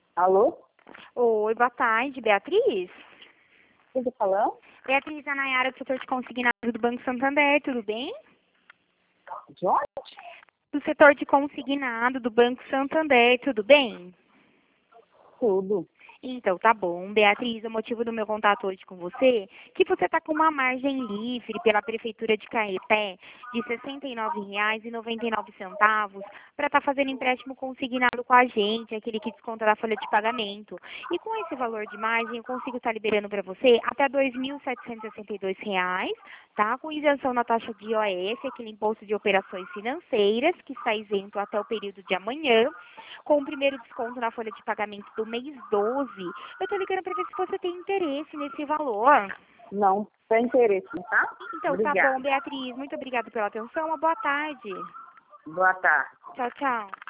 Alô? Oi, boa tarde, Beatriz. Quem tá falando? Beatriz, a Nayara do setor de consignado do Banco Santander, tudo bem? De onde? Do setor de consignado do Banco Santander, tudo bem? Tudo. Então, tá bom. Beatriz, o motivo do meu contato hoje com você é que você está com uma margem livre pela Prefeitura de Caeté de R$ 69,99 para estar fazendo empréstimo consignado com a gente, aquele que desconta da folha de pagamento. E com esse valor de margem, eu consigo estar liberando para você até R$ 2.762, tá? Com isenção na taxa de IOF, aquele imposto de operações financeiras, que está isento até o período de amanhã, com o primeiro desconto na folha de pagamento do mês 12. Eu tô ligando para ver se você tem interesse nesse valor. Não, tem interesse, tá? Então, tá bom, Obrigada. Beatriz. Muito obrigada pela atenção. Uma boa tarde. Boa tarde. Tchau, tchau.